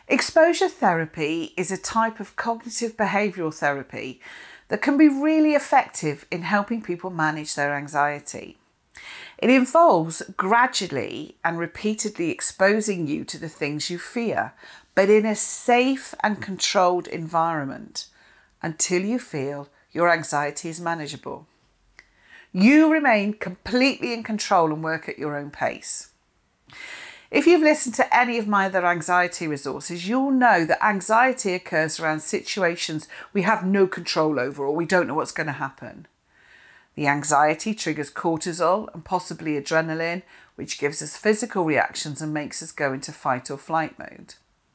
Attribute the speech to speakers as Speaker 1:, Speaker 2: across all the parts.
Speaker 1: Exposure therapy is a type of cognitive behavioural therapy that can be really effective in helping people manage their anxiety. It involves gradually and repeatedly exposing you to the things you fear, but in a safe and controlled environment until you feel your anxiety is manageable. You remain completely in control and work at your own pace. If you've listened to any of my other anxiety resources, you'll know that anxiety occurs around situations we have no control over or we don't know what's going to happen. The anxiety triggers cortisol and possibly adrenaline, which gives us physical reactions and makes us go into fight or flight mode.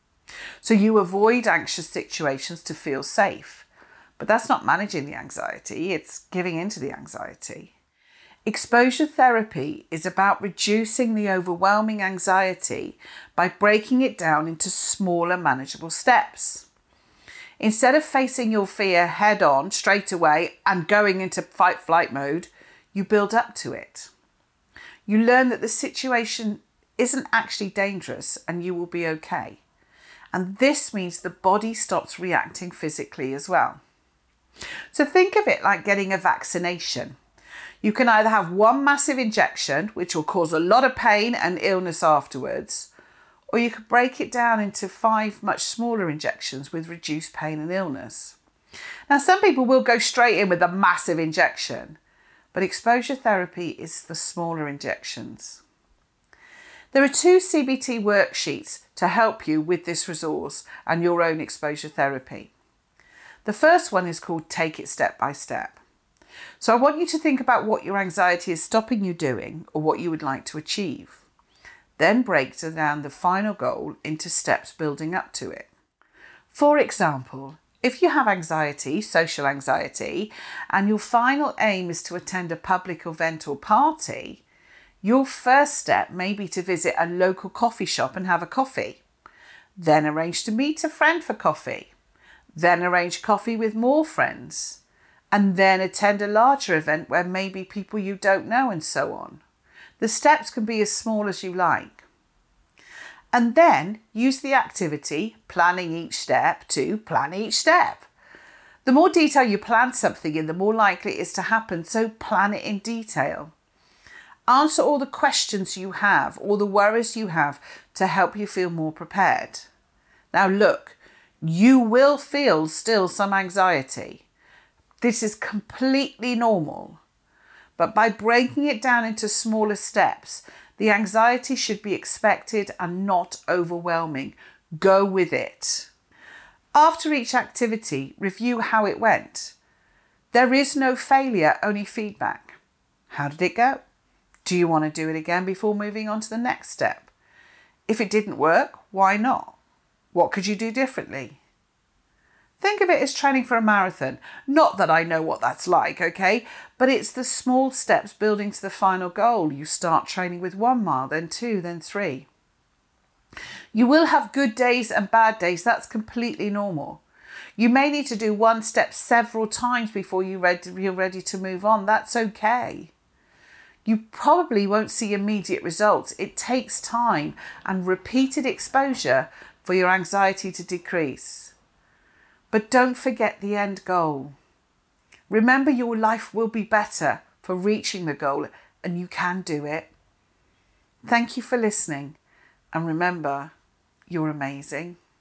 Speaker 1: So you avoid anxious situations to feel safe, but that's not managing the anxiety, it's giving into the anxiety. Exposure therapy is about reducing the overwhelming anxiety by breaking it down into smaller, manageable steps. Instead of facing your fear head on straight away and going into fight-flight mode, you build up to it. You learn that the situation isn't actually dangerous and you will be okay. And this means the body stops reacting physically as well. So think of it like getting a vaccination. You can either have one massive injection, which will cause a lot of pain and illness afterwards, or you could break it down into 5 much smaller injections with reduced pain and illness. Now, some people will go straight in with a massive injection, but exposure therapy is the smaller injections. There are 2 CBT worksheets to help you with this resource and your own exposure therapy. The first one is called Take It Step by Step. So I want you to think about what your anxiety is stopping you doing or what you would like to achieve. Then break down the final goal into steps building up to it. For example, if you have anxiety, social anxiety, and your final aim is to attend a public event or party, your first step may be to visit a local coffee shop and have a coffee. Then arrange to meet a friend for coffee. Then arrange coffee with more friends. And then attend a larger event where maybe people you don't know and so on. The steps can be as small as you like. And then use the activity, planning each step, to plan each step. The more detail you plan something in, the more likely it is to happen, so plan it in detail. Answer all the questions you have, all the worries you have to help you feel more prepared. Now look, you will feel still some anxiety. This is completely normal, but by breaking it down into smaller steps, the anxiety should be expected and not overwhelming. Go with it. After each activity, review how it went. There is no failure, only feedback. How did it go? Do you want to do it again before moving on to the next step? If it didn't work, why not? What could you do differently? Think of it as training for a marathon. Not that I know what that's like, okay? But it's the small steps building to the final goal. You start training with 1 mile, then 2, then 3. You will have good days and bad days. That's completely normal. You may need to do one step several times before you're ready to move on. That's okay. You probably won't see immediate results. It takes time and repeated exposure for your anxiety to decrease. But don't forget the end goal. Remember, your life will be better for reaching the goal, and you can do it. Thank you for listening, and remember, you're amazing.